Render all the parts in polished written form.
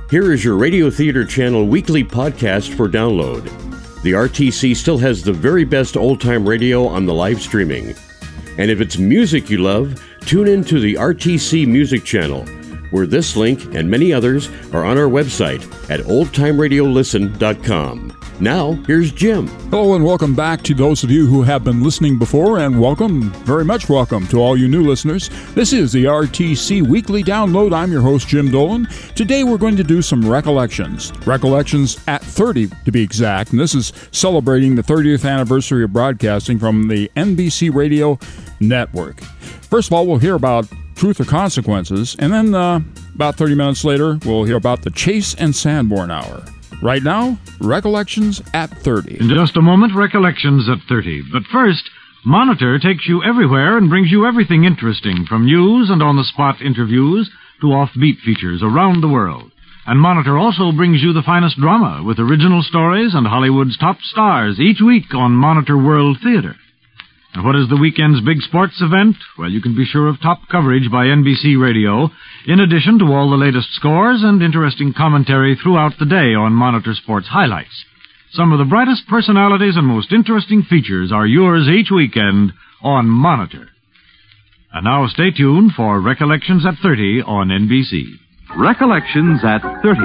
Here is your Radio Theater Channel weekly podcast for download. The RTC still has the very best old-time radio on the live streaming. And if it's music you love, tune in to the RTC Music Channel, where this link and many others are on our website at oldtimeradiolisten.com. Now, here's Jim. Hello and welcome back to those of you who have been listening before, and welcome, very much welcome to all you new listeners. This is the RTC Weekly Download. I'm your host, Jim Dolan. Today we're going to do some recollections. Recollections at 30, to be exact, and this is celebrating the 30th anniversary of broadcasting from the NBC Radio Network. First of all, we'll hear about Truth or Consequences, and then about 30 minutes later, we'll hear about the Chase and Sanborn Hour. Right now, Recollections at 30. In just a moment, Recollections at 30. But first, Monitor takes you everywhere and brings you everything interesting, from news and on-the-spot interviews to offbeat features around the world. And Monitor also brings you the finest drama with original stories and Hollywood's top stars each week on Monitor World Theater. And what is the weekend's big sports event? Well, you can be sure of top coverage by NBC Radio, in addition to all the latest scores and interesting commentary throughout the day on Monitor Sports Highlights. Some of the brightest personalities and most interesting features are yours each weekend on Monitor. And now stay tuned for Recollections at 30 on NBC. Recollections at 30.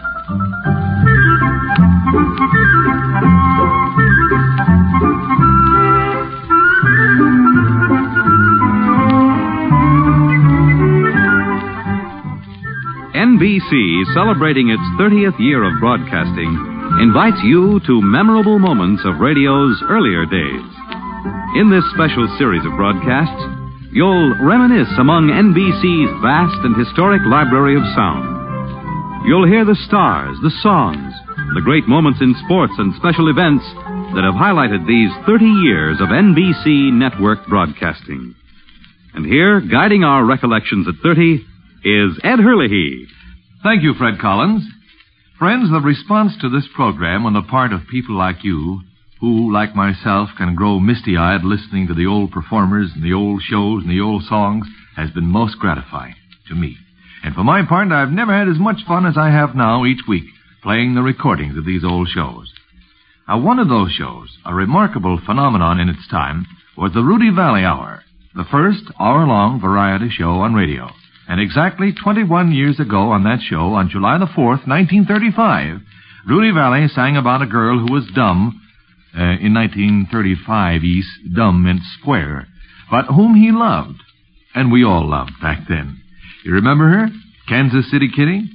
NBC, celebrating its 30th year of broadcasting, invites you to memorable moments of radio's earlier days. In this special series of broadcasts, you'll reminisce among NBC's vast and historic library of sound. You'll hear the stars, the songs, the great moments in sports and special events that have highlighted these 30 years of NBC network broadcasting. And here, guiding our Recollections at 30, is Ed Herlihy. Thank you, Fred Collins. Friends, the response to this program on the part of people like you, who, like myself, can grow misty-eyed listening to the old performers and the old shows and the old songs, has been most gratifying to me. And for my part, I've never had as much fun as I have now each week, playing the recordings of these old shows. Now, one of those shows, a remarkable phenomenon in its time, was the Rudy Valley Hour, the first hour-long variety show on radio. And exactly 21 years ago on that show, on July the 4th, 1935, Rudy Valley sang about a girl who was dumb. In 1935, dumb meant square, but whom he loved. And we all loved back then. You remember her? Kansas City Kitty?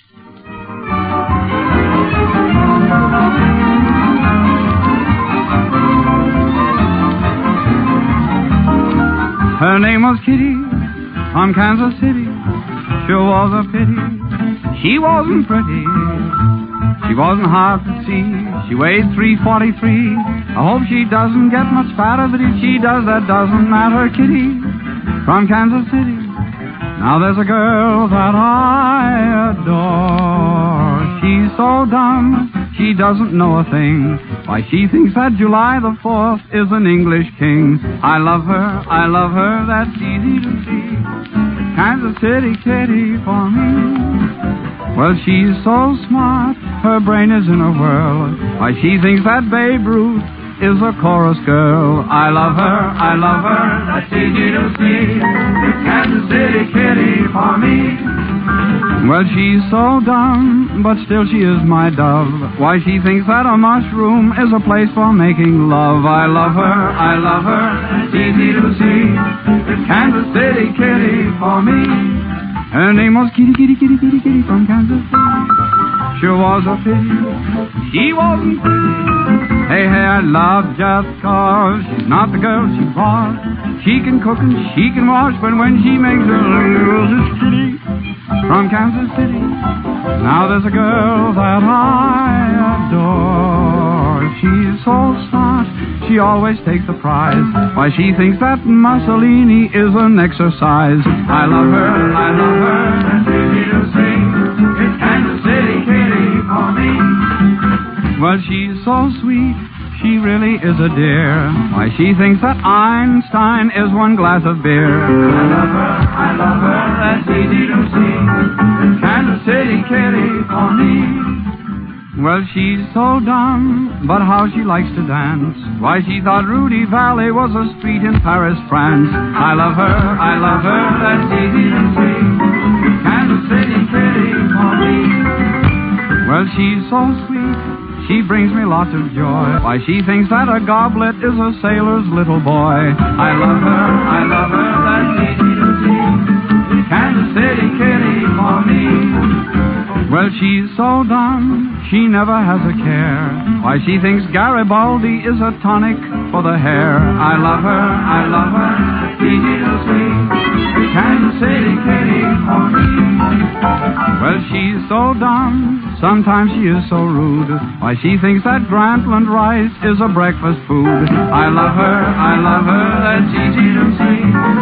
Her name was Kitty, from Kansas City. Sure was a pity she wasn't pretty. She wasn't hard to see. She weighed 343. I hope she doesn't get much fatter, but if she does, that doesn't matter. Kitty, from Kansas City. Now there's a girl that I adore. She's so dumb, she doesn't know a thing. Why, she thinks that July the 4th is an English king. I love her, that's easy to see. Kansas City Kitty for me. Well, she's so smart, her brain is in a whirl. Why, she thinks that Babe Ruth is a chorus girl. I love her, that's easy to see. Kansas City Kitty for me. Well, she's so dumb, but still she is my dove. Why, she thinks that a mushroom is a place for making love. I love her, that's easy to see. Kansas City Kitty for me. Her name was Kitty, Kitty, Kitty, Kitty, Kitty from Kansas City. Sure was a pity she wasn't pretty. Hey, I love just 'cause she's not the girl she was. She can cook and she can wash, but when she makes her little this Kitty from Kansas City. Now there's a girl that I adore. She's so smart, she always takes the prize. Why, she thinks that Mussolini is an exercise. I love her, that's easy to see. It's Kansas City Kitty for me. Well, she's so sweet, she really is a dear. Why, she thinks that Einstein is one glass of beer. I love her, that's easy to see. It's Kansas City Kitty for me. Well, she's so dumb, but how she likes to dance. Why, she thought Rudy Valley was a street in Paris, France. I love her, that's easy to see. Kansas City kitty for me. Well, she's so sweet, she brings me lots of joy. Why, she thinks that a goblet is a sailor's little boy. I love her, that's easy to see. Kansas City kitty for me. Well, she's so dumb, she never has a care. Why, she thinks Garibaldi is a tonic for the hair. I love her, easy to see. Kansas City kitty for me. Well, she's so dumb, sometimes she is so rude. Why, she thinks that Grantland rice is a breakfast food. I love her, that's easy to see.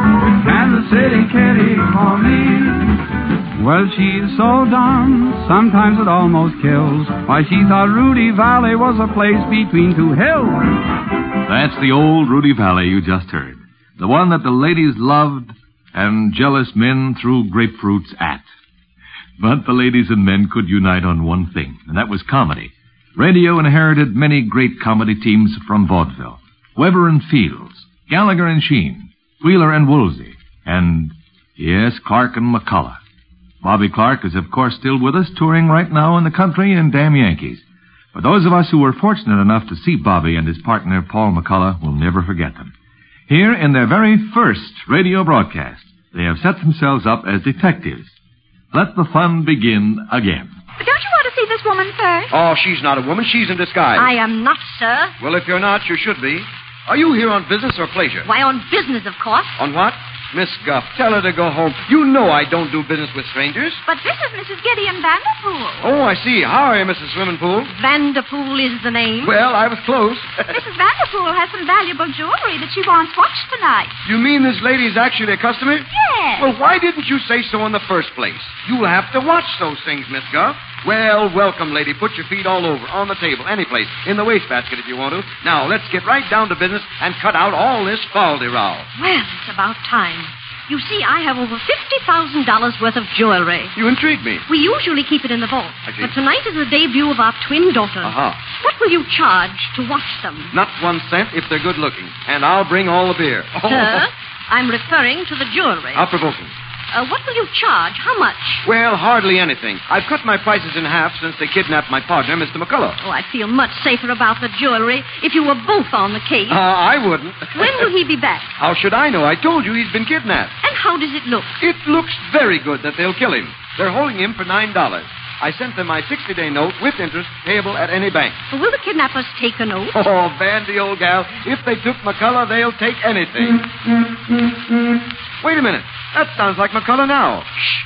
Kansas City kitty for me. Well, she's so dumb, sometimes it almost kills. Why, she thought Rudy Valley was a place between two hills. That's the old Rudy Valley you just heard. The one that the ladies loved and jealous men threw grapefruits at. But the ladies and men could unite on one thing, and that was comedy. Radio inherited many great comedy teams from vaudeville. Weber and Fields, Gallagher and Sheen, Wheeler and Woolsey, and, yes, Clark and McCullough. Bobby Clark is, of course, still with us, touring right now in the country in Damn Yankees. But those of us who were fortunate enough to see Bobby and his partner, Paul McCullough, will never forget them. Here, in their very first radio broadcast, they have set themselves up as detectives. Let the fun begin again. But don't you want to see this woman first? Oh, she's not a woman. She's in disguise. I am not, sir. Well, if you're not, you should be. Are you here on business or pleasure? Why, on business, of course. On what? Miss Guff, tell her to go home. You know I don't do business with strangers. But this is Mrs. Gideon Vanderpool. Oh, I see. How are you, Mrs. Swimmingpool? Vanderpool is the name. Well, I was close. Mrs. Vanderpool has some valuable jewelry that she wants watched tonight. You mean this lady's actually a customer? Yes. Well, why didn't you say so in the first place? You'll have to watch those things, Miss Guff. Well, welcome, lady. Put your feet all over, on the table, any place, in the wastebasket if you want to. Now, let's get right down to business and cut out all this faldy-row. Well, it's about time. You see, I have over $50,000 worth of jewelry. You intrigue me. We usually keep it in the vault. I see. But tonight is the debut of our twin daughters. Uh-huh. What will you charge to watch them? Not 1 cent if they're good-looking. And I'll bring all the beer. Sir, I'm referring to the jewelry. How provoking. What will you charge? How much? Well, hardly anything. I've cut my prices in half since they kidnapped my partner, Mr. McCullough. Oh, I'd feel much safer about the jewelry if you were both on the case. I wouldn't. When will he be back? How should I know? I told you he's been kidnapped. And how does it look? It looks very good that they'll kill him. They're holding him for $9. I sent them my 60-day note with interest payable at any bank. Will the kidnappers take a note? Oh, Bandy, old gal. If they took McCullough, they'll take anything. Wait a minute. That sounds like McCullough now. Shh.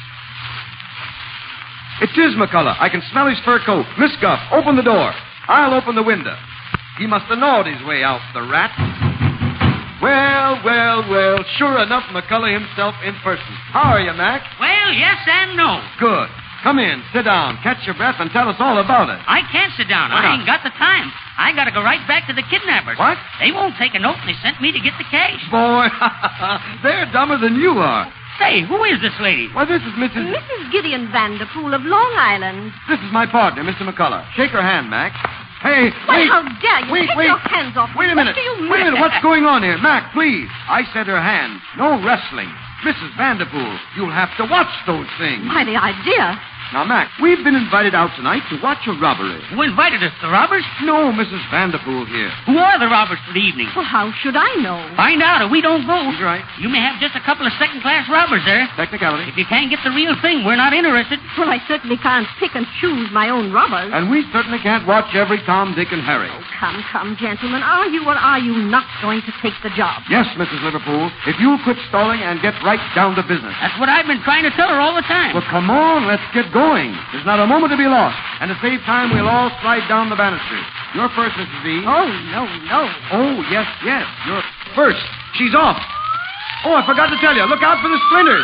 It is McCullough. I can smell his fur coat. Miss Guff, open the door. I'll open the window. He must have gnawed his way out, the rat. Well. Sure enough, McCullough himself in person. How are you, Mac? Well, yes and no. Good. Come in, sit down, catch your breath, and tell us all about it. I can't sit down. Why I not? ain't got the time. I got to go right back to the kidnappers. What? They won't take a note, and they sent me to get the cash. Boy, they're dumber than you are. Say, who is this lady? Why, this is Mrs. Gideon Vanderpool of Long Island. This is my partner, Mr. McCullough. Shake her hand, Mac. Hey, Why, wait. how dare you? Wait, Take wait. your hands off me. Wait a minute. What do you mean? Wait a minute. What's going on here? Mac, please. I said her hand. No wrestling. Mrs. Vanderpool, you'll have to watch those things. Why, the idea. Now, Mac, we've been invited out tonight to watch a robbery. Who invited us? The robbers? No, Mrs. Vanderpool here. Who are the robbers for the evening? Well, how should I know? Find out, or we don't go. That's right. You may have just a couple of second-class robbers there. Technicality. If you can't get the real thing, we're not interested. Well, I certainly can't pick and choose my own robbers. And we certainly can't watch every Tom, Dick, and Harry. Come, gentlemen. Are you or are you not going to take the job? Yes, Mrs. Liverpool. If you'll quit stalling and get right down to business. That's what I've been trying to tell her all the time. Well, come on, let's get going. There's not a moment to be lost. And to save time, we'll all slide down the banisters. You're first, Mrs. V. Oh, no. Oh, yes. You're first. She's off. Oh, I forgot to tell you. Look out for the splinters.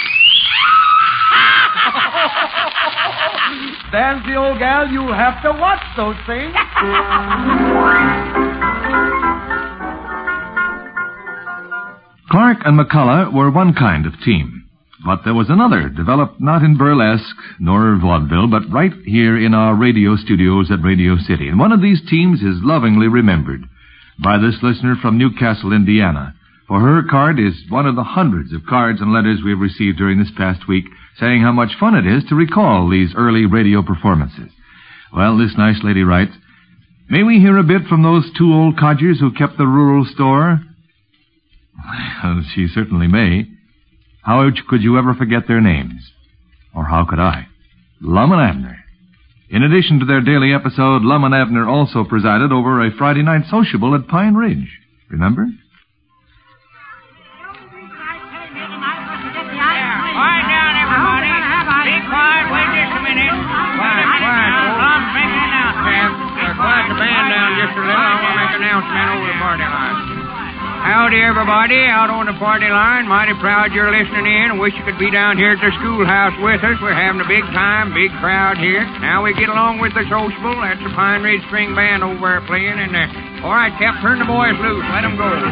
Stands the old gal. You'll have to watch those things. Clark and McCullough were one kind of team. But there was another, developed not in burlesque nor vaudeville, but right here in our radio studios at Radio City. And one of these teams is lovingly remembered by this listener from Newcastle, Indiana. For her card is one of the hundreds of cards and letters we've received during this past week saying how much fun it is to recall these early radio performances. Well, this nice lady writes, "May we hear a bit from those two old codgers who kept the rural store?" Well, she certainly may. How could you ever forget their names? Or how could I? Lum and Abner. In addition to their daily episode, Lum and Abner also presided over a Friday night sociable at Pine Ridge. Remember? Quiet down, everybody. Be quiet. Wait just a minute. Quiet. Lum's making an announcement. Quiet the band down just a little. I want to make an announcement over the party line. Howdy, everybody, out on the party line. Mighty proud you're listening in. Wish you could be down here at the schoolhouse with us. We're having a big time, big crowd here. Now we get along with the sociable. That's the Pine Ridge String Band over there playing. And all right, Cap, turn the boys loose. Let them go.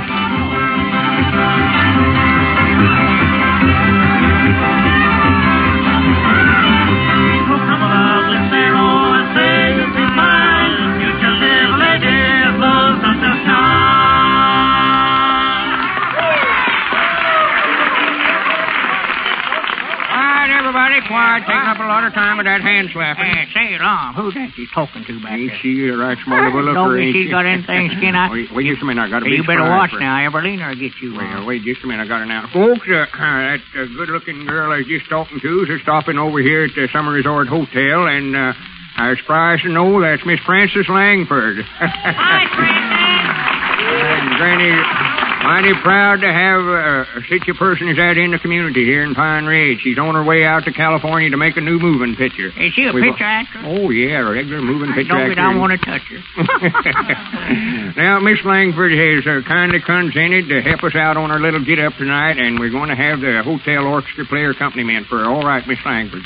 Everybody quiet, taking up a lot of time with that hand slapping. Hey, say it on. Who's that you talking to back Ain't there? she a right smart of a looker, Don't ain't think she's got anything skin out? Wait just a minute, I got a Hey, big you better surprise watch for- now. Eberlina will get you. Wait just a minute, I got it now. Folks, that good-looking girl I was just talking to is stopping over here at the Summer Resort Hotel, and I was surprised to know that's Miss Frances Langford. Hi, Frances. And Granny, mighty proud to have such a person as that in the community here in Pine Ridge. She's on her way out to California to make a new moving picture. Is she a picture actress? Oh, yeah, a regular moving picture actor. Don't want to touch her. Now, Miss Langford has kindly consented to help us out on our little get-up tonight, and we're going to have the hotel orchestra play her accompaniment for her. All right, Miss Langford.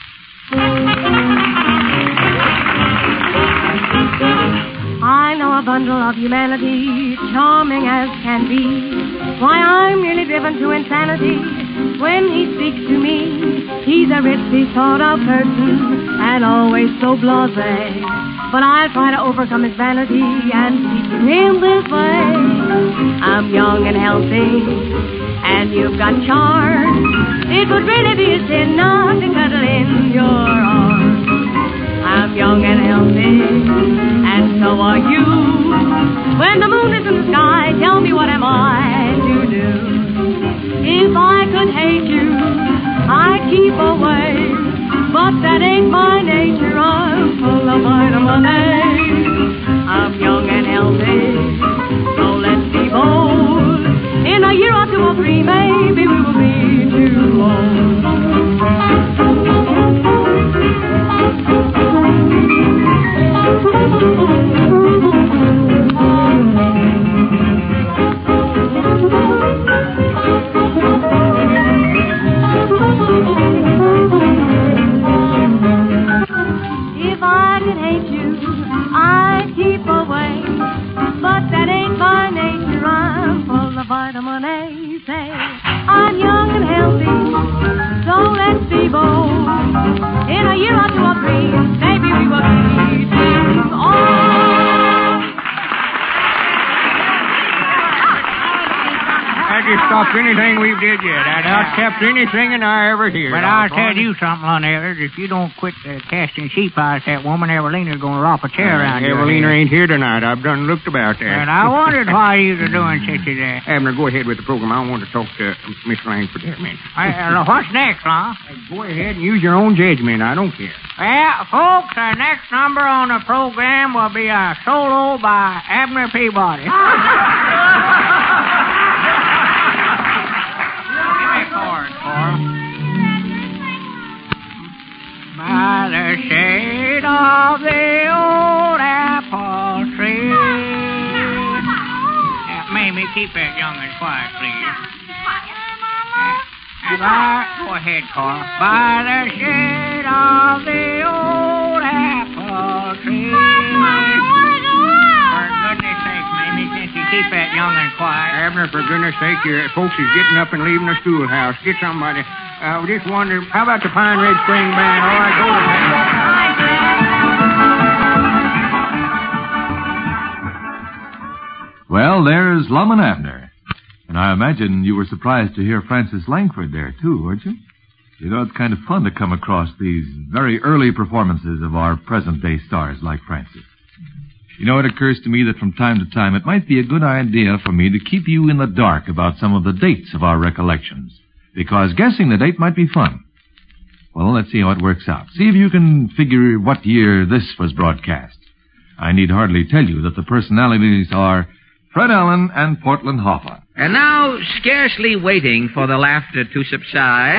I know a bundle of humanity, charming as can be. Why, I'm nearly driven to insanity when he speaks to me. He's a ritzy sort of person and always so blasé. But I'll try to overcome his vanity and speak to him this way. I'm young and healthy, and you've got charm. It would really be a sin not to cuddle in your arms. I'm young and healthy, and so are you. When the moon is in the sky, tell me what am I to do? If I could hate you, I'd keep away. But that ain't my nature, I'm full of vitamin A. I'm young and healthy, so let's be bold. In a year or two or three, maybe we will be too old. If I could hate you, I'd keep away. But that ain't my nature, I'm full of vitamin A. Say, I'm young and healthy, so let's be bold. In a year or two or three, maybe we will be too old. That just stopped anything we did yet. That outstepped anything I ever heard. But I'll tell you something, Lon Evers. If you don't quit casting sheep eyes, that woman Evelina's going to lop a chair around you. Evelina ain't here tonight. I've done looked about that. And I wondered why you were doing such a that. Abner, go ahead with the program. I want to talk to Miss Langford there a minute. What's next, Lon? Go ahead and use your own judgment. I don't care. Well, folks, our next number on the program will be a solo by Abner Peabody. By the shade of the old apple tree. Mamie, keep that young and quiet, please. Go ahead, Cora. By the shade of the old apple tree. For goodness sake, Mamie, can't you keep that young and quiet? Abner, for goodness sake, your folks is getting up and leaving the schoolhouse. Get somebody. I just wondered, how about the Pine Ridge Spring Band? All right, go ahead. Well, there's Lum and Abner. And I imagine you were surprised to hear Frances Langford there, too, weren't you? You know, it's kind of fun to come across these very early performances of our present-day stars like Frances. You know, it occurs to me that from time to time it might be a good idea for me to keep you in the dark about some of the dates of our recollections, because guessing the date might be fun. Well, let's see how it works out. See if you can figure what year this was broadcast. I need hardly tell you that the personalities are Fred Allen and Portland Hoffa. And now, scarcely waiting for the laughter to subside,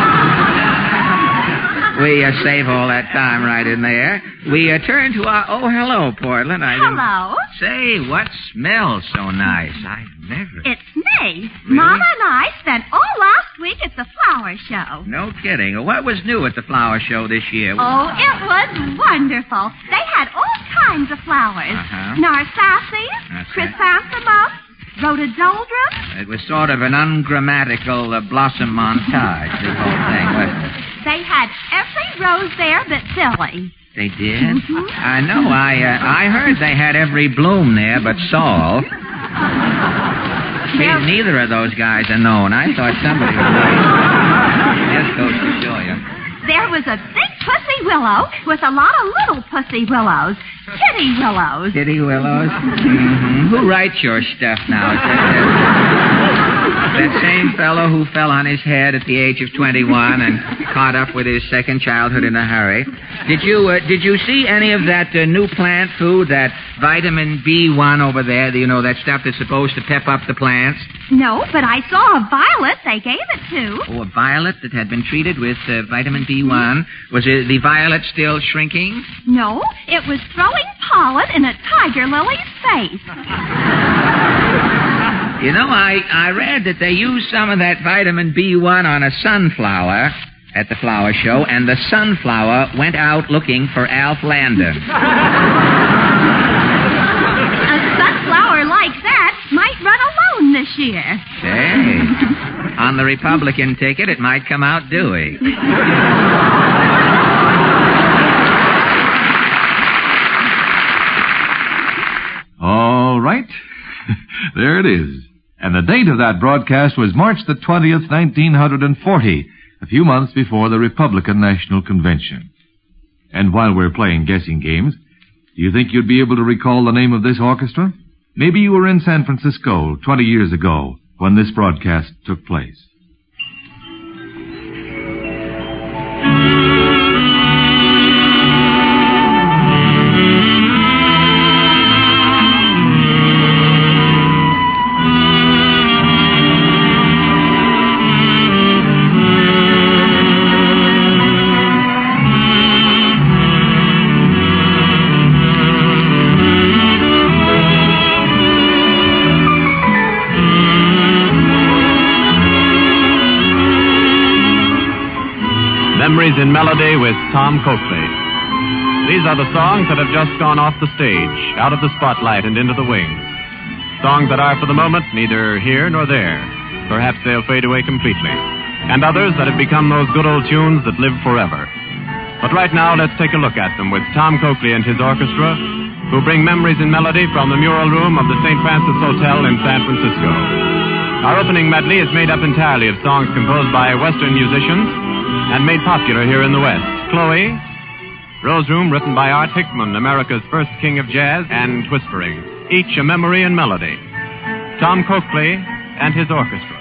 we save all that time right in there. We turn to our... Oh, hello, Portland. Hello. Say, what smells so nice? I never... It's me. Really? Mama and I spent all last week at the flower show. No kidding. What was new at the flower show this year? Oh, it was wonderful. They had all kinds of flowers. Narcissus, chrysanthemums, rhododendron. It was sort of an ungrammatical blossom montage, this whole thing, wasn't it? They had every rose there but Silly. They did? I know. I heard they had every bloom there but Saul. See, neither of those guys are known. I thought somebody was right. Just goes to show you. There was a big pussy willow with a lot of little pussy willows. Kitty willows. Kitty willows? Mm-hmm. Who writes your stuff now? That same fellow who fell on his head at the age of 21 and caught up with his second childhood in a hurry. Did you see any of that new plant food, that vitamin B1 over there? You know, that stuff that's supposed to pep up the plants? No, but I saw a violet they gave it to. Oh, a violet that had been treated with vitamin B1. Was the violet still shrinking? No, it was throwing pollen in a tiger lily's face. You know, I read that they used some of that vitamin B1 on a sunflower at the flower show, and the sunflower went out looking for Alf Landon. A sunflower like that might run alone this year. Hey, on the Republican ticket, it might come out Dewey. All right. There it is. And the date of that broadcast was March the 20th, 1940, a few months before the Republican National Convention. And while we're playing guessing games, do you think you'd be able to recall the name of this orchestra? Maybe you were in San Francisco 20 years ago when this broadcast took place. Memories in Melody with Tom Coakley. These are the songs that have just gone off the stage, out of the spotlight and into the wings. Songs that are, for the moment, neither here nor there. Perhaps they'll fade away completely. And others that have become those good old tunes that live forever. But right now, let's take a look at them with Tom Coakley and his orchestra, who bring Memories in Melody from the mural room of the St. Francis Hotel in San Francisco. Our opening medley is made up entirely of songs composed by Western musicians and made popular here in the West. Chloe, Rose Room, written by Art Hickman, America's first king of jazz, and Whispering, each a memory and melody. Tom Coakley and his orchestra.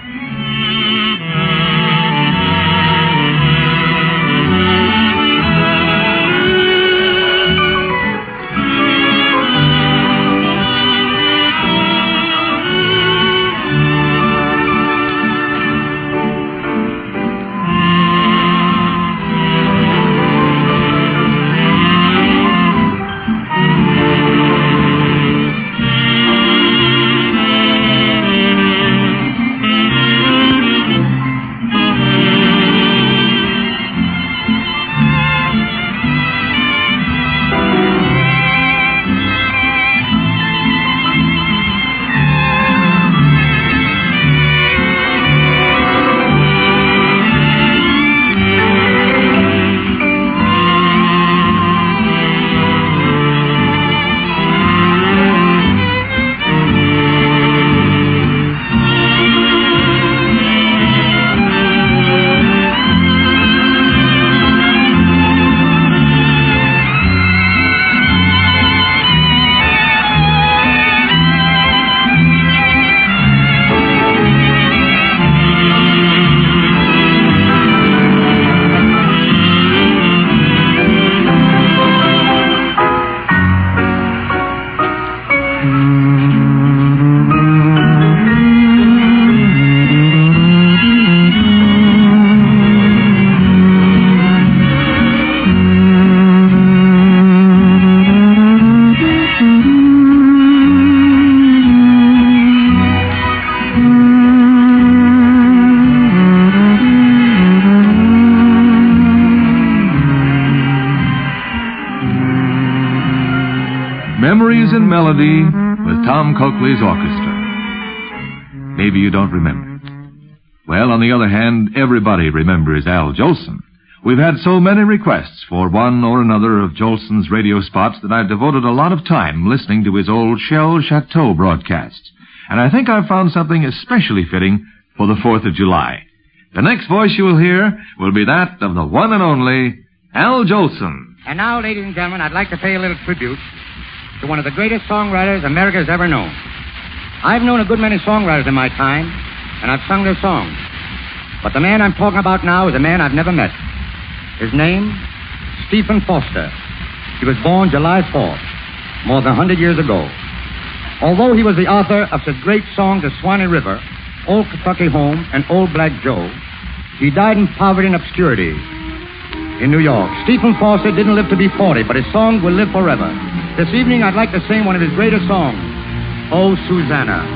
Memories in Melody with Tom Coakley's orchestra. Maybe you don't remember. Well, on the other hand, everybody remembers Al Jolson. We've had so many requests for one or another of Jolson's radio spots that I've devoted a lot of time listening to his old Shell Chateau broadcasts. And I think I've found something especially fitting for the 4th of July. The next voice you will hear will be that of the one and only Al Jolson. And now, ladies and gentlemen, I'd like to pay a little tribute to one of the greatest songwriters America's ever known. I've known a good many songwriters in my time, and I've sung their songs. But the man I'm talking about now is a man I've never met. His name, Stephen Foster. He was born July 4th, more than 100 years ago. Although he was the author of such great songs as Swanee River, Old Kentucky Home, and Old Black Joe, he died in poverty and obscurity in New York. Stephen Foster didn't live to be 40, but his songs will live forever. This evening, I'd like to sing one of his greatest songs, Oh, Susanna.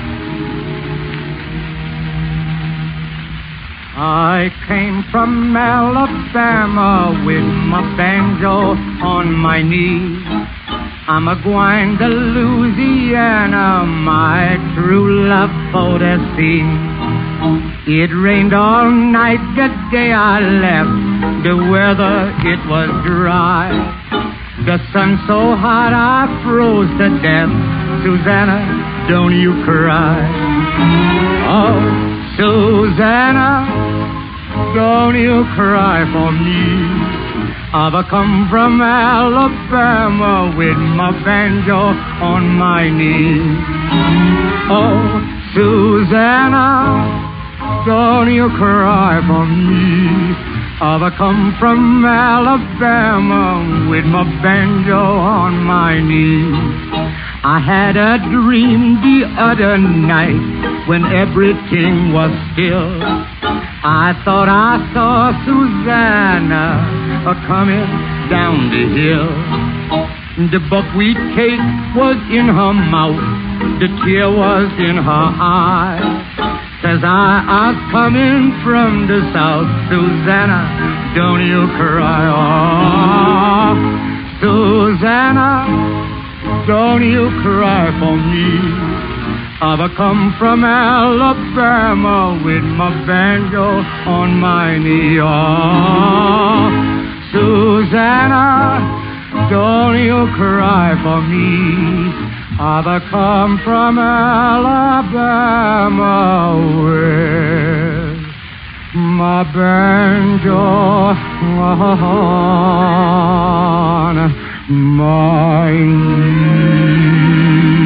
I came from Alabama with my banjo on my knee. I'm a-gwine to Louisiana, my true love for to see. It rained all night the day I left, the weather it was dry. The sun so hot I froze to death. Susanna, don't you cry. Oh, Susanna, don't you cry for me. I've come from Alabama with my banjo on my knee. Oh, Susanna, don't you cry for me. I've come from Alabama with my banjo on my knee. I had a dream the other night when everything was still. I thought I saw Susanna coming down the hill. The buckwheat cake was in her mouth, the tear was in her eye. Says I was coming from the south. Susanna, don't you cry. Oh, Susanna, don't you cry for me. I've come from Alabama with my banjo on my knee. Oh, Susanna, don't you cry for me. I've come from Alabama with my banjo on my knee.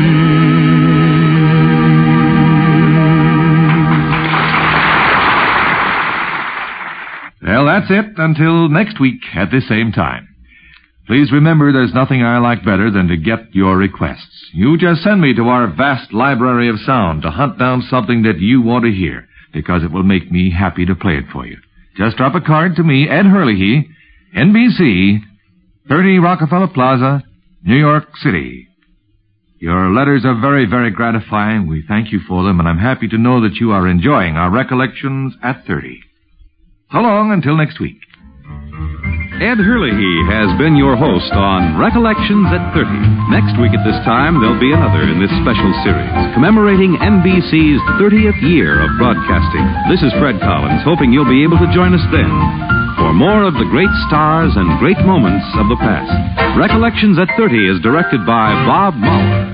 Well, that's it until next week at this same time. Please remember there's nothing I like better than to get your requests. You just send me to our vast library of sound to hunt down something that you want to hear, because it will make me happy to play it for you. Just drop a card to me, Ed Hurley, NBC, 30 Rockefeller Plaza, New York City. Your letters are very, very gratifying. We thank you for them, and I'm happy to know that you are enjoying our recollections at 30. So long until next week. Ed Hurley has been your host on Recollections at 30. Next week at this time, there'll be another in this special series, commemorating NBC's 30th year of broadcasting. This is Fred Collins, hoping you'll be able to join us then for more of the great stars and great moments of the past. Recollections at 30 is directed by Bob Muller.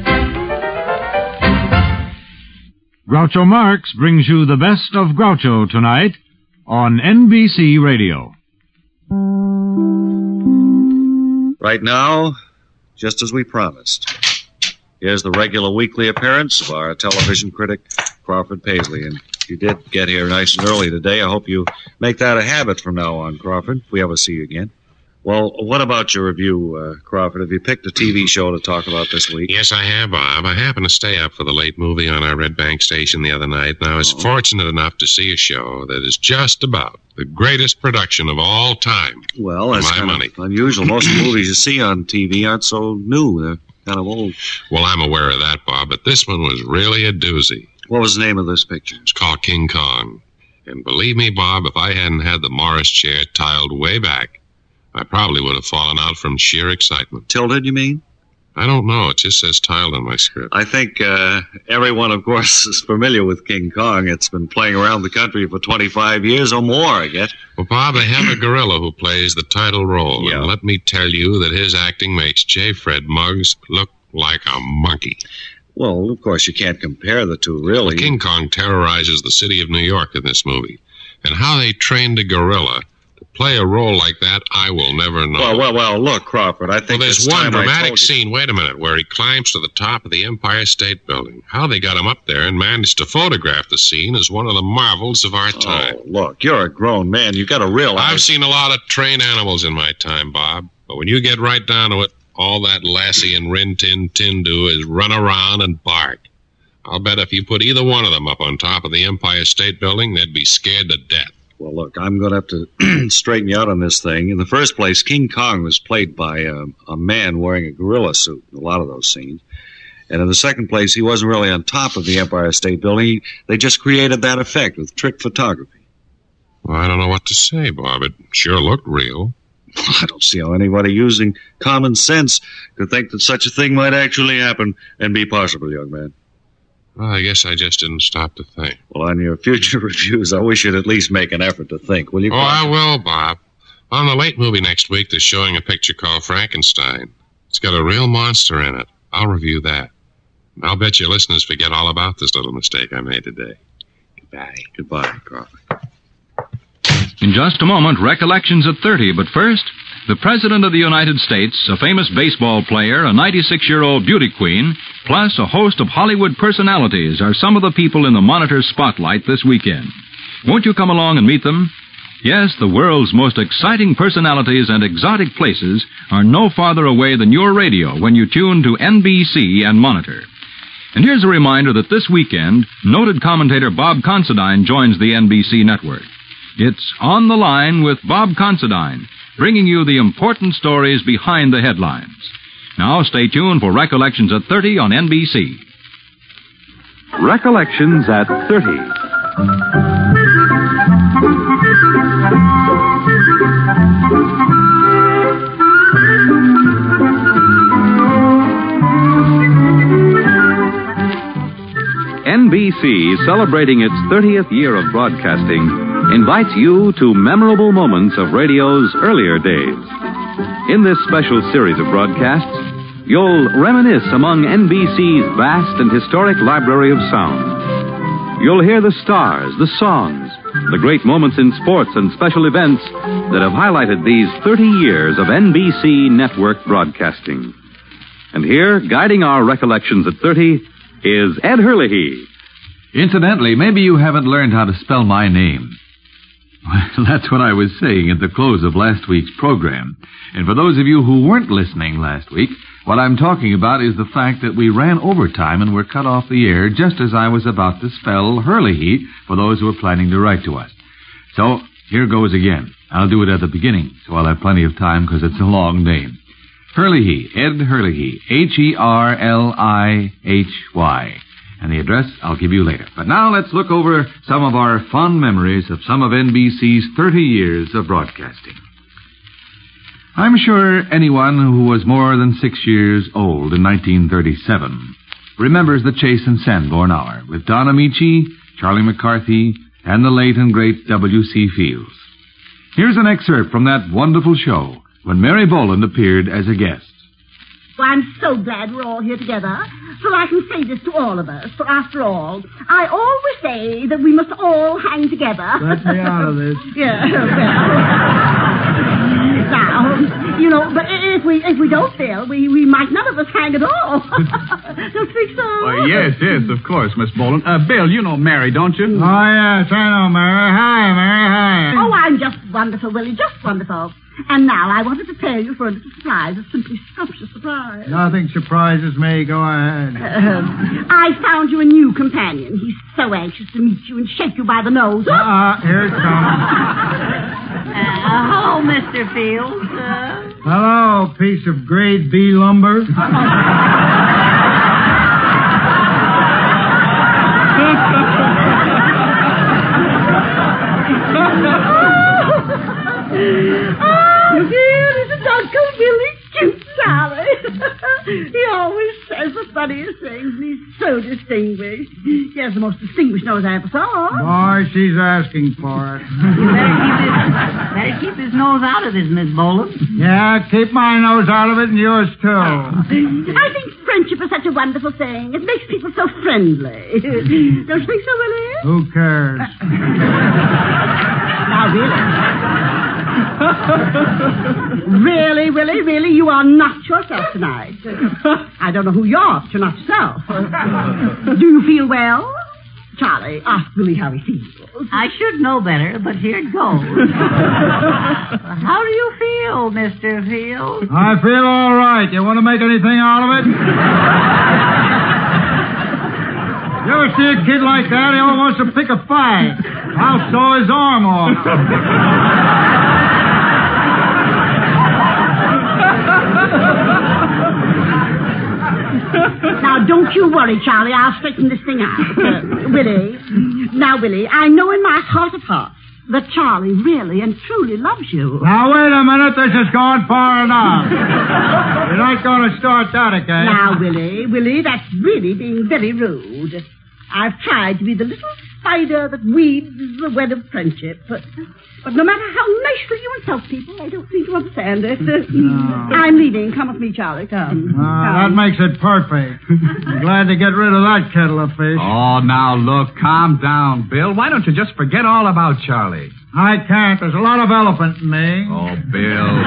Groucho Marx brings you the best of Groucho tonight on NBC Radio. Right now, just as we promised, here's the regular weekly appearance of our television critic, Crawford Paisley. And you did get here nice and early today. I hope you make that a habit from now on, Crawford, if we ever see you again. Well, what about your review, Crawford? Have you picked a TV show to talk about this week? Yes, I have, Bob. I happened to stay up for the late movie on our Red Bank station the other night, and I was fortunate enough to see a show that is just about the greatest production of all time. Well, that's kind of unusual. Most movies you see on TV aren't so new. They're kind of old. Well, I'm aware of that, Bob, but this one was really a doozy. What was the name of this picture? It's called King Kong. And believe me, Bob, if I hadn't had the Morris chair tiled way back, I probably would have fallen out from sheer excitement. Tilted, you mean? I don't know. It just says tiled on my script. I think everyone, of course, is familiar with King Kong. It's been playing around the country for 25 years or more, I guess. Well, Bob, they have a gorilla who plays the title role. Yeah. And let me tell you that his acting makes J. Fred Muggs look like a monkey. Well, of course, you can't compare the two, really. Well, King Kong terrorizes the city of New York in this movie. And how they trained a gorilla to play a role like that, I will never know. Well, look, Crawford, I think there's one dramatic scene, wait a minute, where he climbs to the top of the Empire State Building. How they got him up there and managed to photograph the scene is one of the marvels of our time. Oh, look, you're a grown man. You've got to realize... I've seen a lot of trained animals in my time, Bob. But when you get right down to it, all that Lassie and Rin Tin Tin do is run around and bark. I'll bet if you put either one of them up on top of the Empire State Building, they'd be scared to death. Well, look, I'm going to have to straighten you out on this thing. In the first place, King Kong was played by a man wearing a gorilla suit in a lot of those scenes. And in the second place, he wasn't really on top of the Empire State Building. They just created that effect with trick photography. Well, I don't know what to say, Bob. It sure looked real. I don't see how anybody using common sense could think that such a thing might actually happen and be possible, young man. Well, I guess I just didn't stop to think. Well, on your future reviews, I wish you'd at least make an effort to think, will you? Oh, I will, Bob. On the late movie next week, they're showing a picture called Frankenstein. It's got a real monster in it. I'll review that. And I'll bet your listeners forget all about this little mistake I made today. Goodbye. Goodbye, Crawford. In just a moment, Recollections at 30. But first, the President of the United States, a famous baseball player, a 96-year-old beauty queen, plus a host of Hollywood personalities are some of the people in the Monitor spotlight this weekend. Won't you come along and meet them? Yes, the world's most exciting personalities and exotic places are no farther away than your radio when you tune to NBC and Monitor. And here's a reminder that this weekend, noted commentator Bob Considine joins the NBC network. It's On the Line with Bob Considine, bringing you the important stories behind the headlines. Now stay tuned for Recollections at 30 on NBC. Recollections at 30. NBC, celebrating its 30th year of broadcasting, invites you to memorable moments of radio's earlier days. In this special series of broadcasts, you'll reminisce among NBC's vast and historic library of sound. You'll hear the stars, the songs, the great moments in sports and special events that have highlighted these 30 years of NBC network broadcasting. And here, guiding our Recollections at 30, is Ed Herlihy. Incidentally, maybe you haven't learned how to spell my name. Well, that's what I was saying at the close of last week's program. And for those of you who weren't listening last week, what I'm talking about is the fact that we ran overtime and were cut off the air just as I was about to spell Herlihy for those who were planning to write to us. So, here goes again. I'll do it at the beginning, so I'll have plenty of time because it's a long name. Herlihy, Ed Herlihy, Herlihy. And the address I'll give you later. But now let's look over some of our fond memories of some of NBC's 30 years of broadcasting. I'm sure anyone who was more than 6 years old in 1937 remembers the Chase and Sanborn Hour with Don Amici, Charlie McCarthy, and the late and great W.C. Fields. Here's an excerpt from that wonderful show when Mary Boland appeared as a guest. Well, I'm so glad we're all here together, so I can say this to all of us. For after all, I always say that we must all hang together. Let me out of this. Yeah, now, you know, but if we don't, Bill, we might none of us hang at all. Don't you think so? Yes, of course, Miss Boland. Bill, you know Mary, don't you? Oh, yes, I know Mary. Hi, Mary, hi. Oh, I'm just wonderful, Willie, just wonderful. And now I wanted to prepare you for a little surprise, a simply scrumptious surprise. Nothing surprises me. Go ahead. I found you a new companion. He's so anxious to meet you and shake you by the nose. Here it comes. Hello, Mr. Fields. Hello, piece of grade B lumber. Oh, dear, isn't Uncle Billy cute, Sally? He always says the funniest things, and he's so distinguished. He has the most distinguished nose I ever saw. Boy, she's asking for it. Better keep his nose out of this, Miss Boland. Yeah, keep my nose out of it and yours, too. I think friendship is such a wonderful thing. It makes people so friendly. Don't you think so, Willie? Who cares? Now, really, Willie, you are not yourself tonight. I don't know who you are, but you're not yourself. Do you feel well? Charlie, ask Willie how he feels. I should know better, but here it goes. How do you feel, Mr. Field? I feel all right. You want to make anything out of it? You ever see a kid like that? He always wants to pick a fight. I'll saw his arm off. Now, don't you worry, Charlie. I'll straighten this thing out. Willie. Now, Willie, I know in my heart of hearts that Charlie really and truly loves you. Now, wait a minute. This has gone far enough. You're not going to start that again. Now, Willie, that's really being very rude. I've tried to be the little spider that weaves the web of friendship, but no matter how nicely you insult people, they don't seem to understand it. No. I'm leaving. Come with me, Charlie. Come. That makes it perfect. I'm glad to get rid of that kettle of fish. Oh, now, look, calm down, Bill. Why don't you just forget all about Charlie? I can't. There's a lot of elephant in me. Oh, Bill.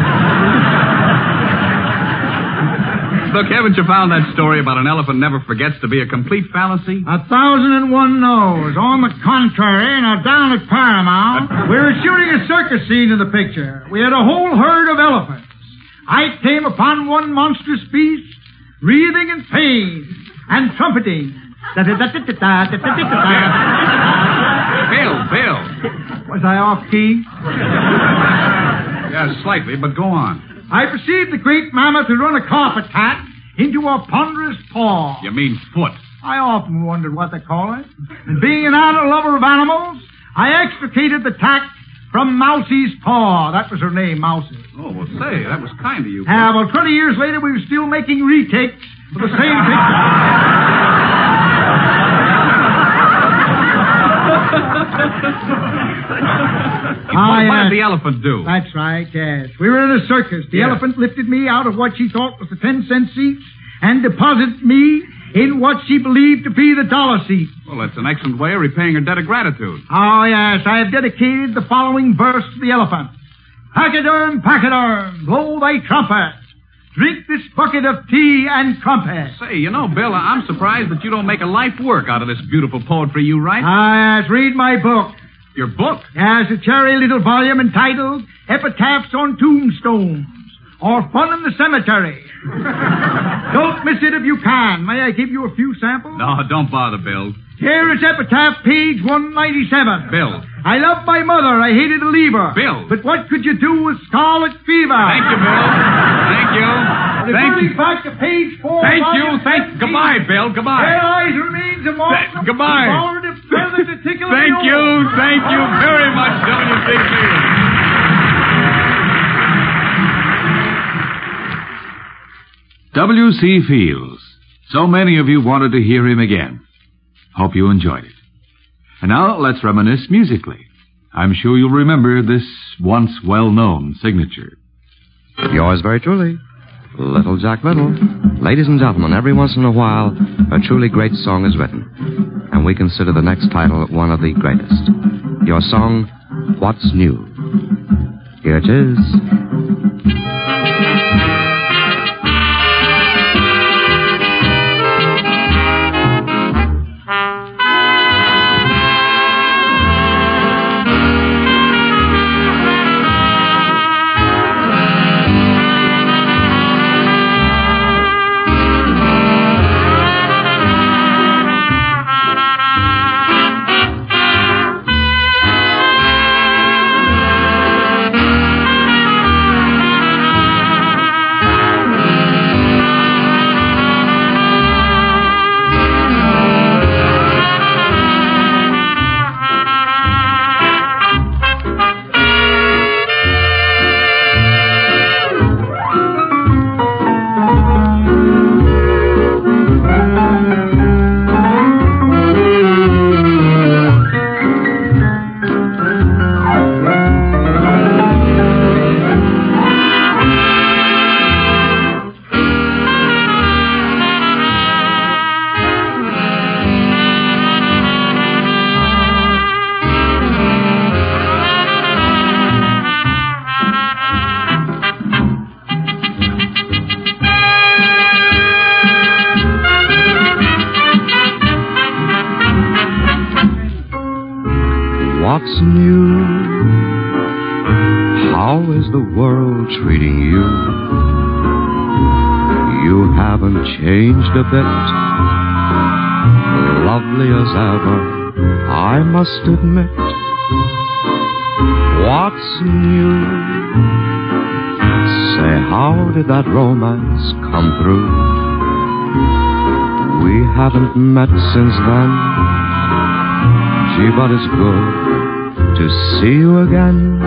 Look, haven't you found that story about an elephant never forgets to be a complete fallacy? 1,001 no's. On the contrary, now down at Paramount, we were shooting a circus scene in the picture. We had a whole herd of elephants. I came upon one monstrous beast, wreathing in pain and trumpeting. Bill. Was I off key? Yeah, slightly, but go on. I perceived the great mammoth to run a carpet cat into a ponderous paw. You mean foot. I often wondered what they call it. And being an animal lover of animals, I extricated the tack from Mousie's paw. That was her name, Mousie. Oh, well, say, that was kind of you. Yeah, well, 20 years later, we were still making retakes for the same picture. What did the elephant do? That's right, yes. We were in a circus. The elephant lifted me out of what she thought was the 10-cent seats and deposited me in what she believed to be the dollar seat. Well, that's an excellent way of repaying her debt of gratitude. Oh, yes. I have dedicated the following verse to the elephant. Pachyderm, blow thy trumpet. Drink this bucket of tea and crumpet. Say, you know, Bill, I'm surprised that you don't make a life work out of this beautiful poetry you write. Ah, yes. Read my book. Your book? Yes, a cherry little volume entitled Epitaphs on Tombstones, or Fun in the Cemetery. Don't miss it if you can. May I give you a few samples? No, don't bother, Bill. Here is epitaph, page 197. Bill. I loved my mother. I hated to leave her. Bill. But what could you do with scarlet fever? Thank you, Bill. Thank you. Referring back to page 4. Goodbye, Bill. Goodbye. Their eyes remains a moment. Goodbye. Thank you very much, W.C. Fields. W.C. Fields. So many of you wanted to hear him again. Hope you enjoyed it. And now let's reminisce musically. I'm sure you'll remember this once well-known signature. Yours very truly, Little Jack Little. Ladies and gentlemen, every once in a while, a truly great song is written. And we consider the next title one of the greatest. Your song, What's New? Here it is. What's new? How is the world treating you? You haven't changed a bit. Lovely as ever, I must admit. What's new? Say, how did that romance come through? We haven't met since then. Gee, but it's good to see you again.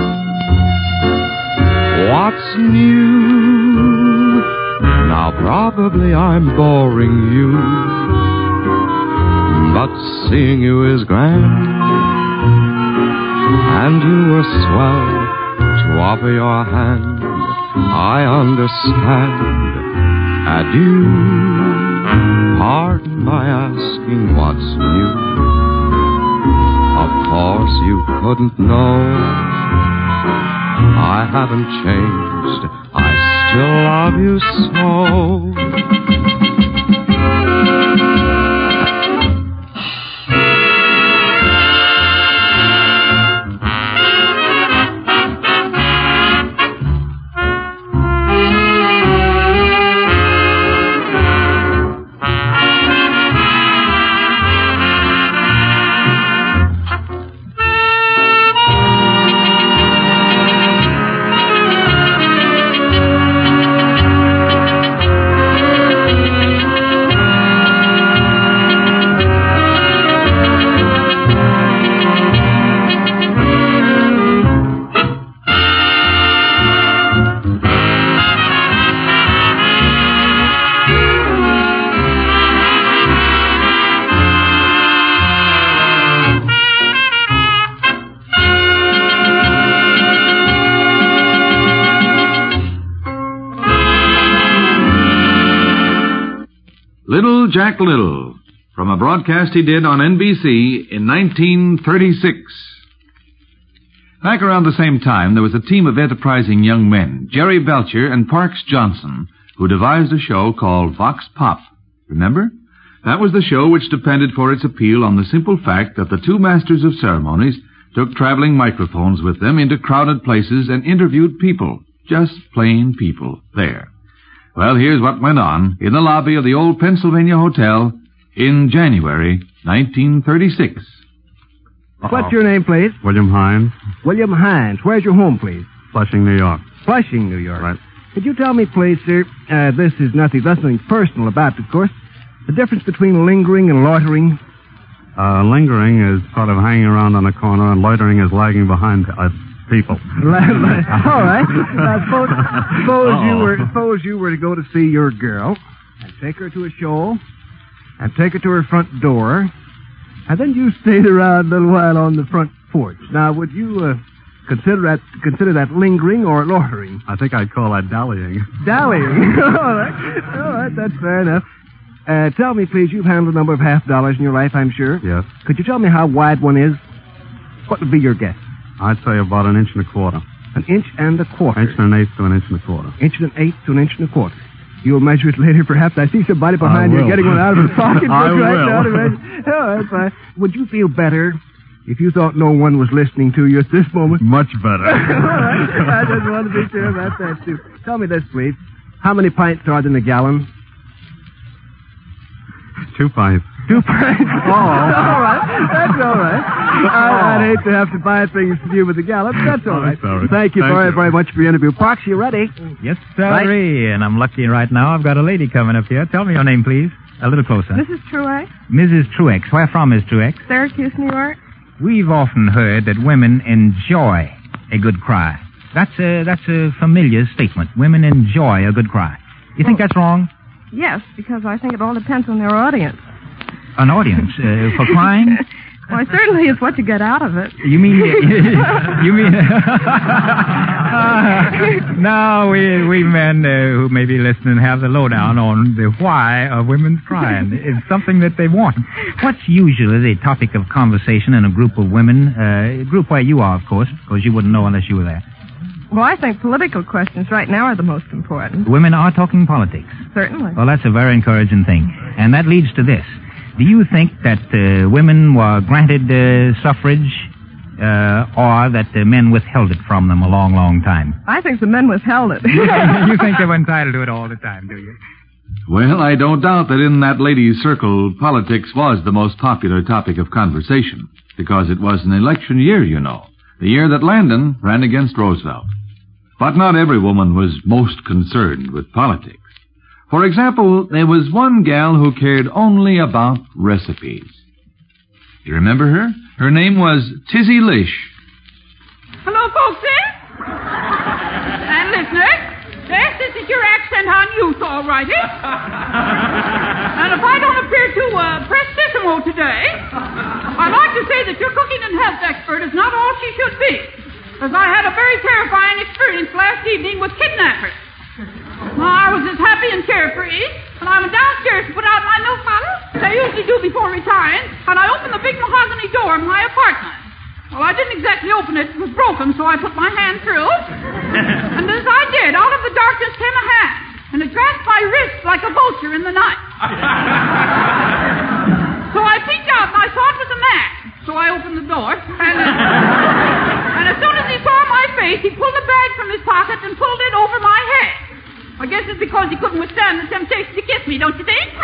What's new? Now probably I'm boring you, but seeing you is grand. And you were swell to offer your hand. I understand. Adieu. Pardon my asking what's new. Of course you couldn't know. I haven't changed. I still love you so. Little Jack Little, from a broadcast he did on NBC in 1936. Back around the same time, there was a team of enterprising young men, Jerry Belcher and Parks Johnson, who devised a show called Vox Pop. Remember? That was the show which depended for its appeal on the simple fact that the two masters of ceremonies took traveling microphones with them into crowded places and interviewed people, just plain people, there. Well, here's what went on in the lobby of the old Pennsylvania Hotel in January 1936. What's your name, please? William Hines. William Hines. Where's your home, please? Flushing, New York. Flushing, New York. Right. Could you tell me, please, sir, this is nothing personal about it, of course, the difference between lingering and loitering? Lingering is sort of hanging around on a corner, and loitering is lagging behind people. All right. Suppose you were to go to see your girl and take her to a show and take her to her front door, and then you stayed around a little while on the front porch. Now, would you consider that lingering or loitering? I think I'd call that dallying. Dallying? All right, that's fair enough. Tell me, please, you've handled a number of $half in your life, I'm sure. Yes. Could you tell me how wide one is? What would be your guess? I'd say about 1 1/4 inches. 1 1/4 inches. 1 1/8 to 1 1/4 inches. 1 1/8 to 1 1/4 inches. You'll measure it later, perhaps. I see somebody behind you getting one out of his pocket. I will. All right, fine. Would you feel better if you thought no one was listening to you at this moment? Much better. All right. I just want to be sure about that, too. Tell me this, please. How many pints are there in a gallon? 2 pints. 2 pints? Oh. All right. That's all right. I'd hate to have to buy things from you with a gallon, but that's all right. Sorry. Thank you very much for your interview. Parks, you ready? Yes, sir. Right. And I'm lucky right now. I've got a lady coming up here. Tell me your name, please. A little closer. Mrs. Truex, Mrs. Truex. Where from, Miss Truex? Syracuse, New York. We've often heard that women enjoy a good cry. That's a familiar statement. Women enjoy a good cry. You think that's wrong? Yes, because I think it all depends on their audience. An audience for crying? Why, certainly it's what you get out of it. You mean... No, we men who may be listening have the lowdown on the why of women's crying. It's something that they want. What's usually the topic of conversation in a group of women? A group where you are, of course, because you wouldn't know unless you were there. Well, I think political questions right now are the most important. Women are talking politics. Certainly. Well, that's a very encouraging thing. And that leads to this. Do you think that women were granted suffrage or that the men withheld it from them a long, long time? I think the men withheld it. You think they were entitled to it all the time, do you? Well, I don't doubt that in that ladies' circle, politics was the most popular topic of conversation, because it was an election year, you know, the year that Landon ran against Roosevelt. But not every woman was most concerned with politics. For example, there was one gal who cared only about recipes. You remember her? Her name was Tizzy Lish. Hello, folksy. And listeners, yes, this is your accent on youth, all righty. And if I don't appear too prestissimo today, I'd like to say that your cooking and health expert is not all she should be, because I had a very terrifying experience last evening with kidnappers. I was as happy and carefree, and I went downstairs to put out my milk bottle, as I usually do before retiring, and I opened the big mahogany door of my apartment. Well, I didn't exactly open it. It was broken, so I put my hand through. And as I did, out of the darkness came a hand, and it grasped my wrist like a vulture in the night. So I peeked out, and I saw it was a man. So I opened the door, and as soon as he saw my face, he pulled a bag from his pocket and pulled it over my head. I guess it's because he couldn't withstand the temptation to kiss me, don't you think?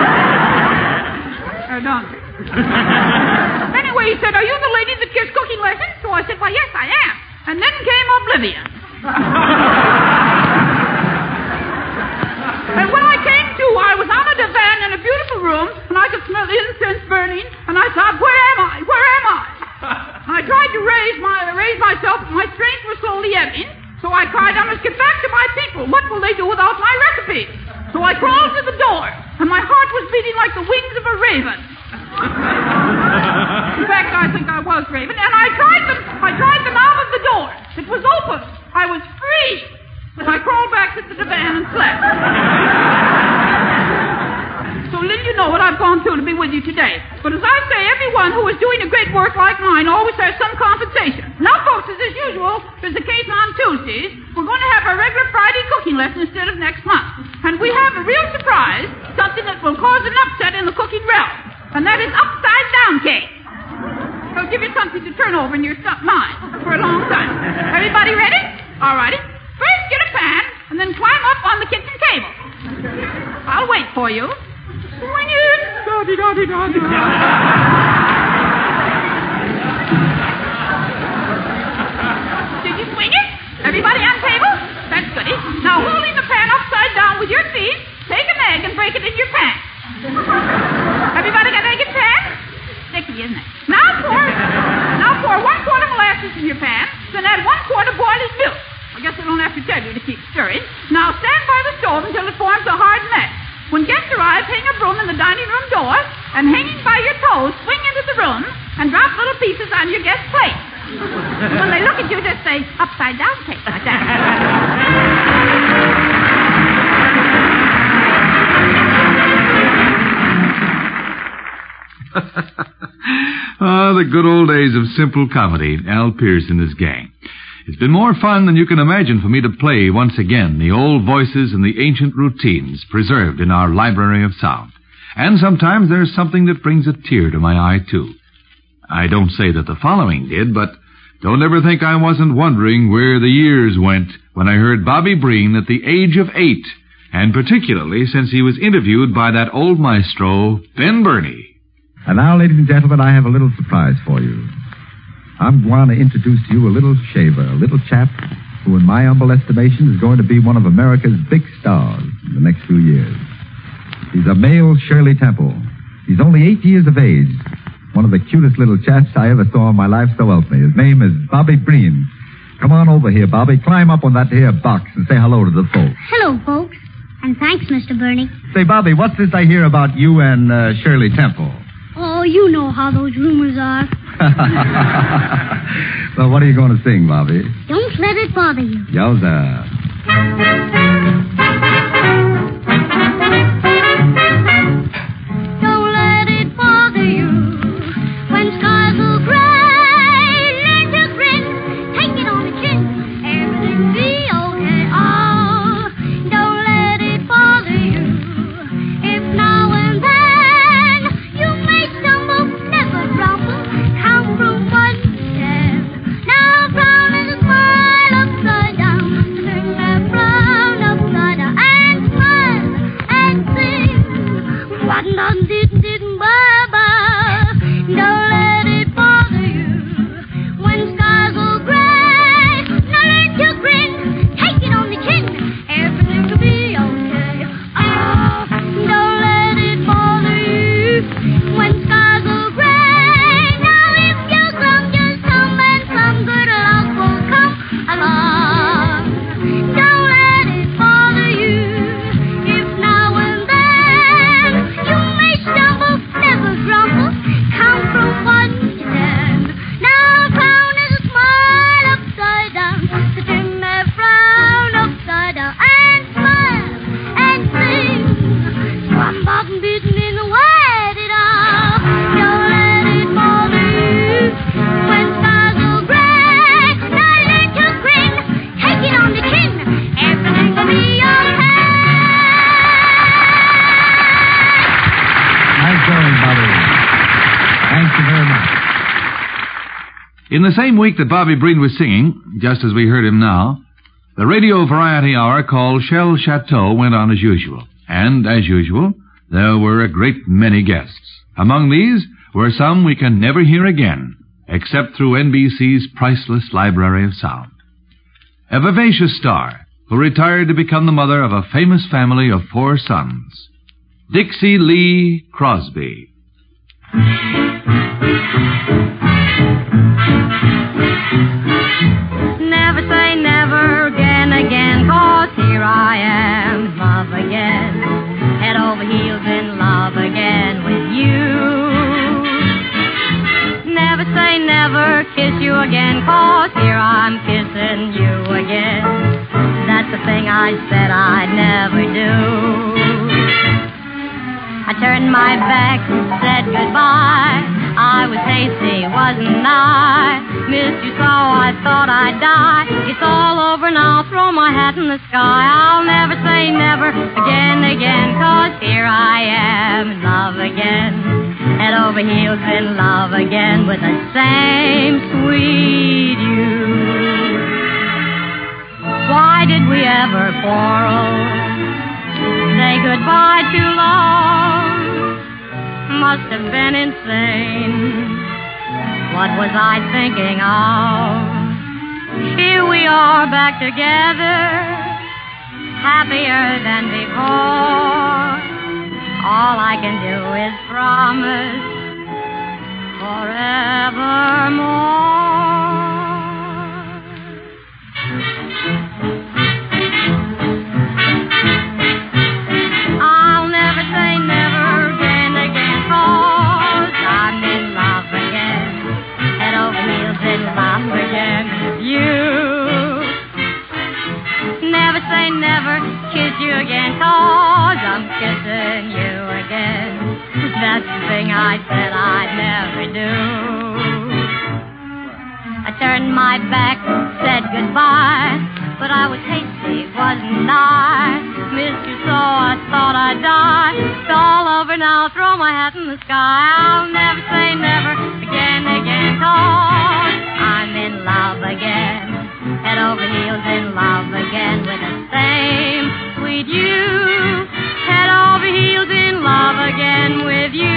Done. Anyway, he said, "Are you the lady that gives cooking lessons?" So I said, "Why, yes, I am." And then came oblivion. And when I came to, I was on a divan in a beautiful room, and I could smell the incense burning, and I thought, where am I? Where am I? And I tried to raise myself, but my strength was slowly ebbing. So I cried, "I must get back to my people. What will they do without my recipe?" So I crawled to the door, and my heart was beating like the wings of a raven. In fact, I think I was raven, and I tried the knob of the door. It was open. I was free. And I crawled back to the divan and slept. So little you know what I've gone through to be with you today. But as I say, everyone who is doing a great work like mine always has some compensation. Now, folks, as usual, is the case on Tuesdays. We're going to have our regular Friday cooking lesson instead of next month. And we have a real surprise, something that will cause an upset in the cooking realm. And that is upside-down cake. It'll give you something to turn over in your mind for a long time. Everybody ready? All righty. First, get a pan, and then climb up on the kitchen table. I'll wait for you. Swing it. Da-dee-da-dee-da-da. Did you swing it? Everybody on table? That's goody. Now, holding the pan upside down with your feet, take an egg and break it in your pan. Everybody got egg and pan? Sticky, isn't it? Now pour 1 quart of molasses in your pan, then add 1 quart of boiling milk. I guess I don't have to tell you to keep stirring. Now stand by the stove until it forms a hard mess. When guests arrive, hang a broom in the dining room door, and hanging by your toes, swing into the room and drop little pieces on your guest's plate. When they look at you, just say, "Upside down cake," like that. The good old days of simple comedy, Al Pierce and his gang. It's been more fun than you can imagine for me to play once again the old voices and the ancient routines preserved in our library of sound. And sometimes there's something that brings a tear to my eye, too. I don't say that the following did, but don't ever think I wasn't wondering where the years went when I heard Bobby Breen at the age of 8, and particularly since he was interviewed by that old maestro, Ben Burney. And now, ladies and gentlemen, I have a little surprise for you. I'm going to introduce to you a little shaver, a little chap who, in my humble estimation, is going to be one of America's big stars in the next few years. He's a male Shirley Temple. He's only 8 years of age. One of the cutest little chaps I ever saw in my life, so help me. His name is Bobby Breen. Come on over here, Bobby. Climb up on that here box and say hello to the folks. Hello, folks. And thanks, Mr. Burney. Say, Bobby, what's this I hear about you and Shirley Temple? Oh, you know how those rumors are. Well, what are you going to sing, Bobby? Don't let it bother you. Yowza. Don't let it bother you when skies will gray. Learn to grin, take it on the chin. Everything'll be okay. Oh, don't let it bother you if now and then you may stumble, never rumble. Count from 1 to 10. Don't let it bother you when skies will gray. Now learn to grin, take it on the chin. Everything will be okay. Oh, don't let it bother you when skies will gray. Now if you come, just come and some good luck will come along. Don't let it bother you if now and then you may stumble, never grumble. Count from 1 to 10. Now a clown is a smile upside down. The Jim may frown upside down and smile and sing. One button beaten in the way it all. Don't let it bother you when skies will gray. Now learn to grin, take it on the chin. Everything will be okay. Nice going, Bobby. Thank you very much. In the same week that Bobby Breen was singing, just as we heard him now, the radio variety hour called Shell Chateau went on as usual. And, as usual, there were a great many guests. Among these were some we can never hear again, except through NBC's priceless library of sound. A vivacious star who retired to become the mother of a famous family of 4 sons. Dixie Lee Crosby. Never say never again, 'cause here I am in love again. Head over heels in love again with you. Never say never, kiss you again, 'cause here I'm kissing you again. That's the thing I said I'd never do. I turned my back, said goodbye. I was hasty, wasn't I? Missed you so I thought I'd die. It's all over now, throw my hat in the sky. I'll never say never again, 'cause here I am in love again. Head over heels in love again with the same sweet you. Why did we ever quarrel? Say goodbye too long. Must have been insane. What was I thinking of? Here we are back together, happier than before. All I can do is promise forevermore. I'll never say never again, 'cause I'm in love again. Head over heels in love again with you. Never say never, kiss you again, 'cause I'm kissing you again. That's the thing I said I'd never do. I turned my back, said goodbye, but I was hasty, wasn't I? Missed you so I thought I'd die. It's all over now, throw my hat in the sky. I'll never say never again, 'cause I'm in love again. Head over heels in love again with the same sweet you. Head over heels in love again with you.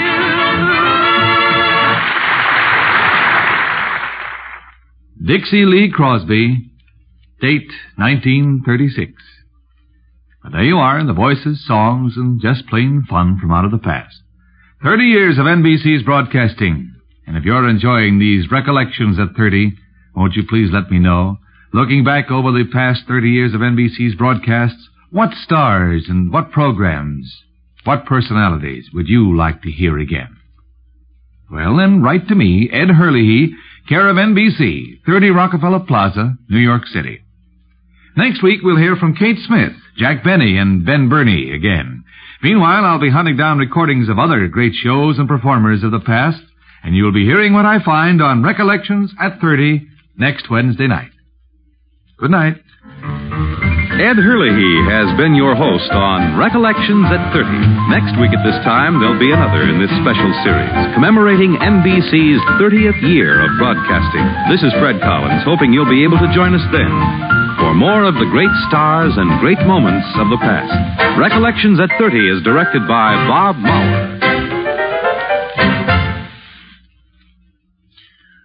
Dixie Lee Crosby, date 1936. But there you are, the voices, songs, and just plain fun from out of the past. 30 years of NBC's broadcasting. And if you're enjoying these recollections at 30, won't you please let me know? Looking back over the past 30 years of NBC's broadcasts, what stars and what programs, what personalities would you like to hear again? Well, then, write to me, Ed Hurley, care of NBC, 30 Rockefeller Plaza, New York City. Next week, we'll hear from Kate Smith, Jack Benny, and Ben Burney again. Meanwhile, I'll be hunting down recordings of other great shows and performers of the past, and you'll be hearing what I find on Recollections at 30 next Wednesday night. Good night. Ed Hurley has been your host on Recollections at 30. Next week at this time, there'll be another in this special series, commemorating NBC's 30th year of broadcasting. This is Fred Collins, hoping you'll be able to join us then for more of the great stars and great moments of the past. Recollections at 30 is directed by Bob Maurer.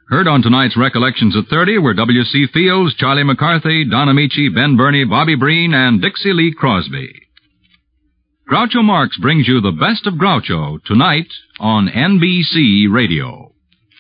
Heard on tonight's Recollections at 30 were W.C. Fields, Charlie McCarthy, Don Amici, Ben Burney, Bobby Breen, and Dixie Lee Crosby. Groucho Marx brings you the best of Groucho tonight on NBC Radio.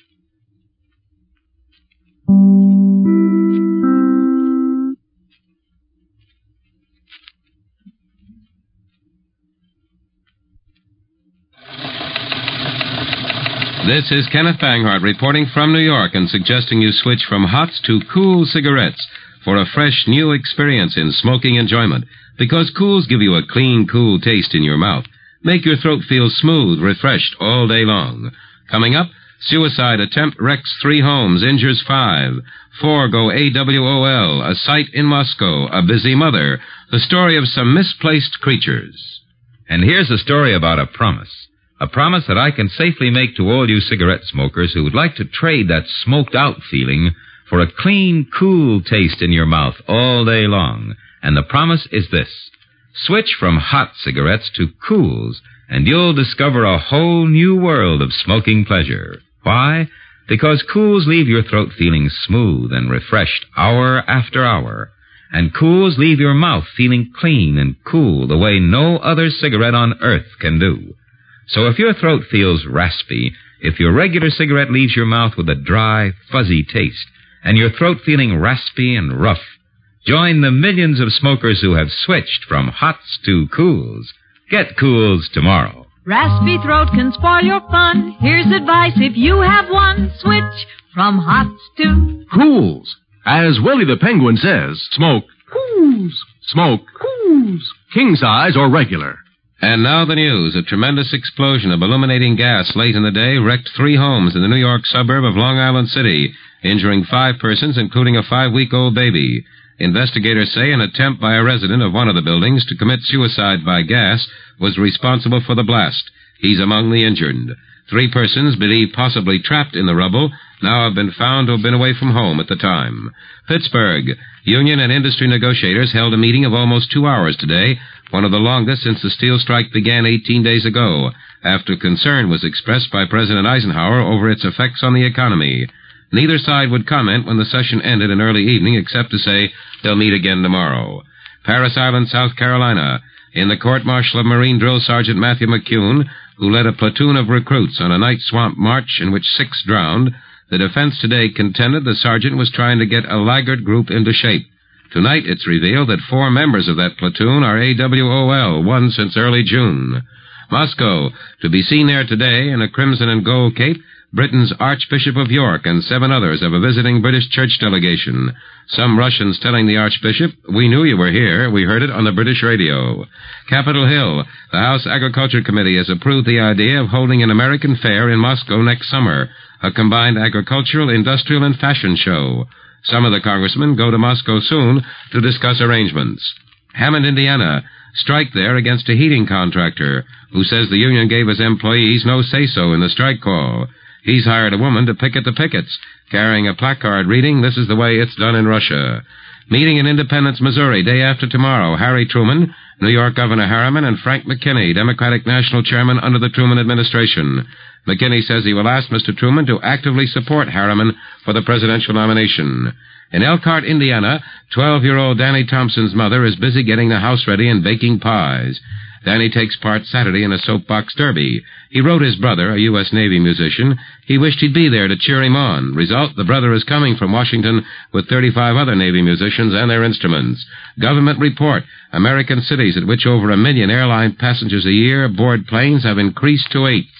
This is Kenneth Banghart reporting from New York and suggesting you switch from Hots to Cool cigarettes for a fresh new experience in smoking enjoyment, because Cools give you a clean, cool taste in your mouth. Make your throat feel smooth, refreshed all day long. Coming up, suicide attempt wrecks 3 homes, injures 5. 4 go AWOL, a site in Moscow, a busy mother, the story of some misplaced creatures. And here's a story about a promise. A promise that I can safely make to all you cigarette smokers who would like to trade that smoked-out feeling for a clean, cool taste in your mouth all day long. And the promise is this. Switch from hot cigarettes to Cools, and you'll discover a whole new world of smoking pleasure. Why? Because Cools leave your throat feeling smooth and refreshed hour after hour. And Cools leave your mouth feeling clean and cool the way no other cigarette on earth can do. So if your throat feels raspy, if your regular cigarette leaves your mouth with a dry, fuzzy taste, and your throat feeling raspy and rough, join the millions of smokers who have switched from Hots to Cools. Get Cools tomorrow. Raspy throat can spoil your fun. Here's advice if you have one. Switch from Hots to Cools. As Willie the Penguin says, smoke Cools. Smoke Cools. King size or regular. And now the news. A tremendous explosion of illuminating gas late in the day wrecked 3 homes in the New York suburb of Long Island City, injuring 5 persons, including a 5-week-old baby. Investigators say an attempt by a resident of one of the buildings to commit suicide by gas was responsible for the blast. He's among the injured. 3 persons, believed possibly trapped in the rubble, now have been found to have been away from home at the time. Pittsburgh. Union and industry negotiators held a meeting of almost 2 hours today, one of the longest since the steel strike began 18 days ago, after concern was expressed by President Eisenhower over its effects on the economy. Neither side would comment when the session ended in early evening, except to say they'll meet again tomorrow. Parris Island, South Carolina. In the court-martial of Marine Drill Sergeant Matthew McCune, who led a platoon of recruits on a night swamp march in which 6 drowned, the defense today contended the sergeant was trying to get a laggard group into shape. Tonight it's revealed that 4 members of that platoon are AWOL, 1 since early June. Moscow. To be seen there today in a crimson and gold cape, Britain's Archbishop of York and 7 others of a visiting British church delegation. Some Russians telling the Archbishop, "We knew you were here. We heard it on the British radio." Capitol Hill. The House Agriculture Committee has approved the idea of holding an American fair in Moscow next summer, a combined agricultural, industrial, and fashion show. Some of the congressmen go to Moscow soon to discuss arrangements. Hammond, Indiana. Strike there against a heating contractor who says the union gave his employees no say-so in the strike call. He's hired a woman to picket the pickets, carrying a placard reading, "This is the way it's done in Russia." Meeting in Independence, Missouri, day after tomorrow, Harry Truman, New York Governor Harriman, and Frank McKinney, Democratic National Chairman under the Truman administration. McKinney says he will ask Mr. Truman to actively support Harriman for the presidential nomination. In Elkhart, Indiana, 12-year-old Danny Thompson's mother is busy getting the house ready and baking pies. Danny takes part Saturday in a soapbox derby. He wrote his brother, a U.S. Navy musician. He wished he'd be there to cheer him on. Result, the brother is coming from Washington with 35 other Navy musicians and their instruments. Government report. American cities at which over 1 million airline passengers a year board planes have increased to 8.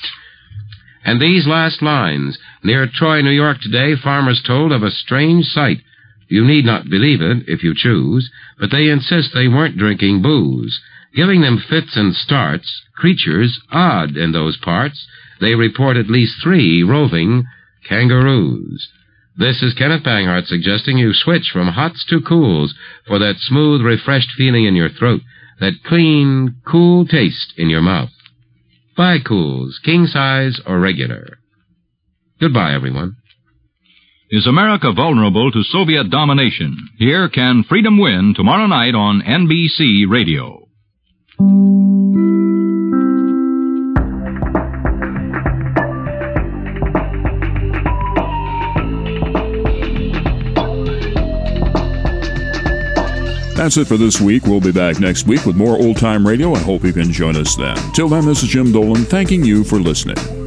And these last lines. Near Troy, New York today, farmers told of a strange sight. You need not believe it, if you choose, but they insist they weren't drinking booze. Giving them fits and starts, creatures odd in those parts, they report at least 3 roving kangaroos. This is Kenneth Banghart suggesting you switch from hots to cools for that smooth, refreshed feeling in your throat, that clean, cool taste in your mouth. Buy Cools, king size or regular. Goodbye, everyone. Is America vulnerable to Soviet domination? Here Can Freedom Win tomorrow night on NBC Radio. That's it for this week. We'll be back next week with more old-time radio and hope you can join us then. Till then, this is Jim Dolan thanking you for listening.